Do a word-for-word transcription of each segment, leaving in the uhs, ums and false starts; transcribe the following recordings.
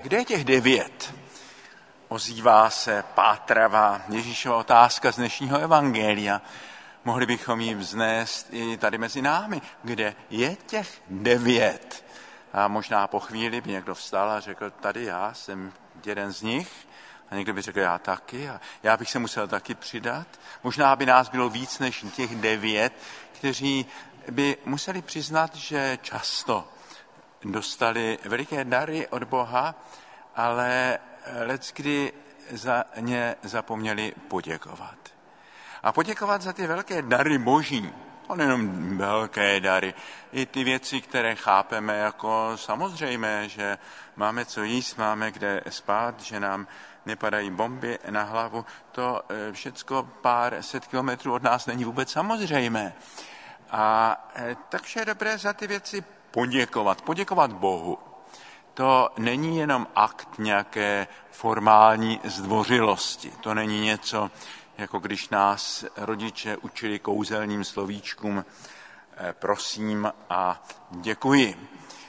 Kde je těch devět? Ozývá se pátravá Ježíšova otázka z dnešního evangelia. Mohli bychom ji vznést i tady mezi námi. Kde je těch devět? A možná po chvíli by někdo vstal a řekl, tady já jsem jeden z nich. A někdo by řekl, já taky. A já bych se musel taky přidat. Možná by nás bylo víc než těch devět, kteří by museli přiznat, že často dostali veliké dary od Boha, ale leckdy za ně zapomněli poděkovat. A poděkovat za ty velké dary Boží, to nejenom velké dary, i ty věci, které chápeme jako samozřejmé, že máme co jíst, máme kde spát, že nám nepadají bomby na hlavu, to všecko pár set kilometrů od nás není vůbec samozřejmé. A takže je dobré za ty věci poděkovat, poděkovat Bohu. To není jenom akt nějaké formální zdvořilosti. To není něco, jako když nás rodiče učili kouzelným slovíčkům prosím a děkuji.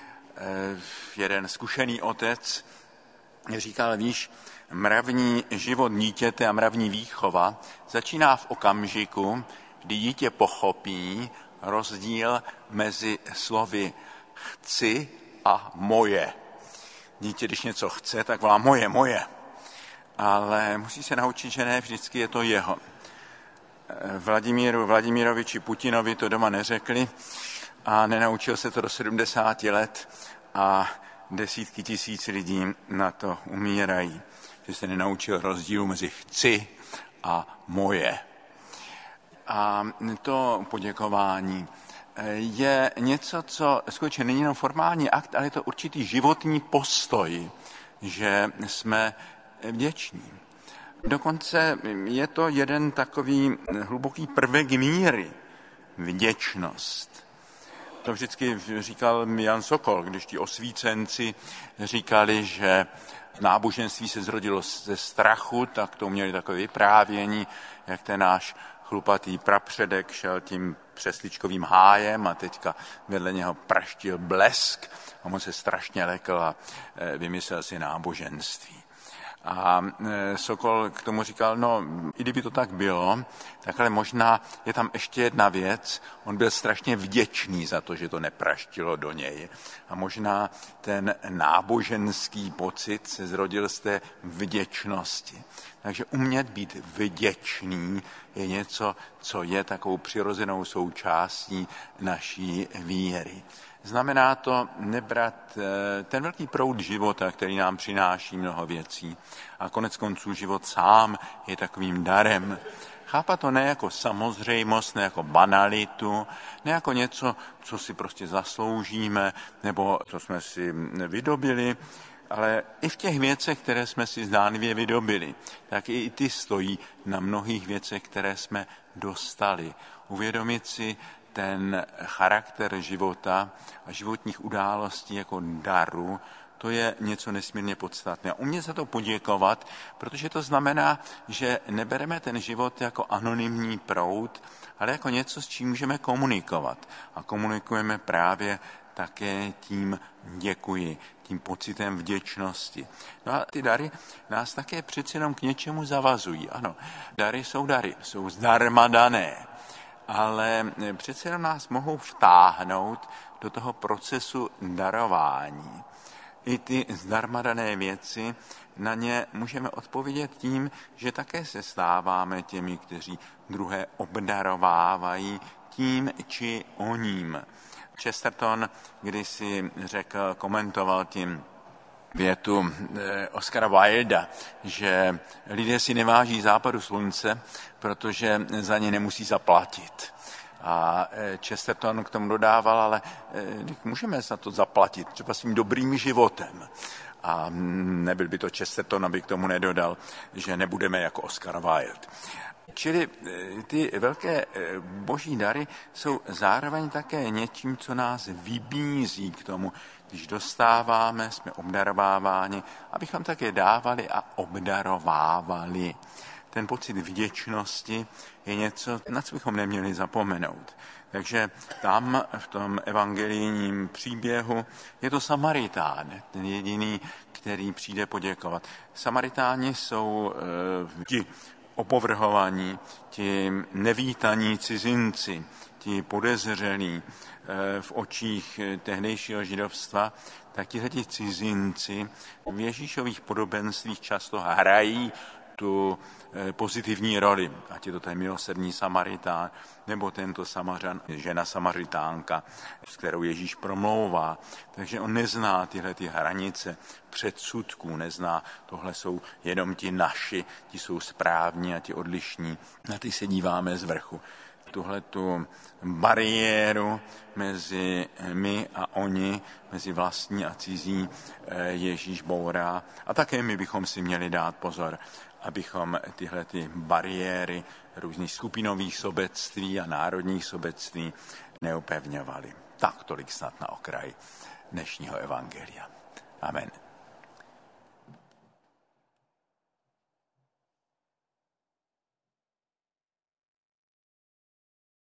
Jeden zkušený otec říkal, víš, mravní život dítěte a mravní výchova začíná v okamžiku, kdy dítě pochopí rozdíl mezi slovy chci a moje. Dítě, když něco chce, tak volá moje, moje. Ale musí se naučit, že ne vždycky je to jeho. Vladimíru Vladimiroviči Putinovi to doma neřekli a nenaučil se to do sedmdesáti let a desítky tisíc lidí na to umírají, že se nenaučil rozdílu mezi chci a moje. A to poděkování je něco, co skutečně není jenom formální akt, ale je to určitý životní postoj, že jsme vděční. Dokonce je to jeden takový hluboký prvek míry, vděčnost. To vždycky říkal Jan Sokol, když ti osvícenci říkali, že náboženství se zrodilo ze strachu, tak to měli takové vyprávění, jak ten náš chlupatý prapředek šel tím přesličkovým hájem a teďka vedle něho praštil blesk a on se strašně lekl a vymyslel si náboženství. A Sokol k tomu říkal, no, i kdyby to tak bylo, tak ale možná je tam ještě jedna věc. On byl strašně vděčný za to, že to nepraštilo do něj. A možná ten náboženský pocit se zrodil z té vděčnosti. Takže umět být vděčný je něco, co je takovou přirozenou součástí naší víry. Znamená to nebrat ten velký proud života, který nám přináší mnoho věcí. A konec konců život sám je takovým darem. Chápat to ne jako samozřejmost, ne jako banalitu, ne jako něco, co si prostě zasloužíme, nebo co jsme si vydobili, ale i v těch věcech, které jsme si zdánlivě vydobili, tak i ty stojí na mnohých věcech, které jsme dostali. Uvědomit si ten charakter života a životních událostí jako daru, to je něco nesmírně podstatné. A umět za to poděkovat, protože to znamená, že nebereme ten život jako anonymní proud, ale jako něco, s čím můžeme komunikovat. A komunikujeme právě také tím děkuji, tím pocitem vděčnosti. No a ty dary nás také přeci jenom k něčemu zavazují. Ano, dary jsou dary, jsou zdarma dané, ale přece jenom nás mohou vtáhnout do toho procesu darování. I ty zdarma dané věci, na ně můžeme odpovědět tím, že také se stáváme těmi, kteří druhé obdarovávají tím či oním. Chesterton kdysi řekl, komentoval tím větu Oscara Wilda, že lidé si neváží západu slunce, protože za ně nemusí zaplatit. A Chesterton k tomu dodával, ale můžeme za to zaplatit, třeba svým dobrým životem. A nebyl by to Chesterton, aby k tomu nedodal, že nebudeme jako Oscar Wilde. Čili ty velké boží dary jsou zároveň také něčím, co nás vybízí k tomu, když dostáváme, jsme obdarováváni, abychom také dávali a obdarovávali. Ten pocit vděčnosti je něco, na co bychom neměli zapomenout. Takže tam v tom evangelijním příběhu je to Samaritán, ten jediný, který přijde poděkovat. Samaritáni jsou e, ti opovrhovaní, ti nevítaní cizinci, ti podezřelí e, v očích tehdejšího židovstva, tak tihleti cizinci v Ježíšových podobenstvích často hrají tu pozitivní roli, ať je to ten milosrdný Samaritán, nebo tento Samařan, žena Samaritánka, s kterou Ježíš promlouvá. Takže on nezná tyhle ty hranice předsudků, nezná, tohle jsou jenom ti naši, ti jsou správní a ti odlišní. Na ty se díváme z vrchu. Tuhle tu bariéru mezi my a oni, mezi vlastní a cizí, Ježíš bourá. A také my bychom si měli dát pozor, abychom tyhle ty bariéry různých skupinových sobectví a národních sobectví neupevňovali. Tak tolik snad na okraj dnešního evangelia. Amen.